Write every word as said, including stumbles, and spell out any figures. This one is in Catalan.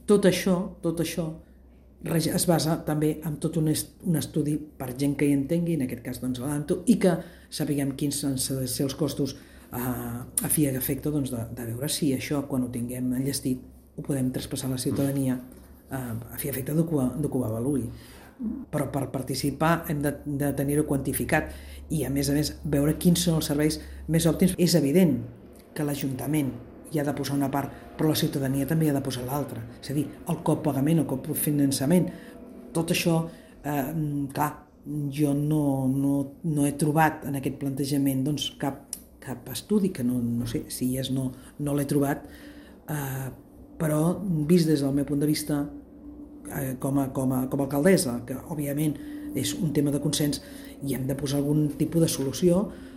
tot això, tot això es basa també en tot un, un estudi per gent que hi entengui, en aquest cas doncs, l'Anto, i que sapiguem quins han de ser els costos a, a fi i efecte doncs, de, de veure si això, quan ho tinguem enllestit, ho podem traspassar a la ciutadania a, a fi i efecte de que ho avaluï. Però per participar hem de, de tenir-ho quantificat i, a més a més, veure quins són els serveis més òptims. És evident que l'Ajuntament hi ha de posar una part, però la ciutadania també hi ha de posar l'altra. És a dir, el copagament, el cofinançament, tot això, eh, clar, jo no, no, no he trobat en aquest plantejament doncs, cap, cap estudi, que no, no sé si és no, no l'he trobat, eh, però vist des del meu punt de vista eh, com, a, com, a, com a alcaldessa, que òbviament és un tema de consens i hem de posar algun tipus de solució,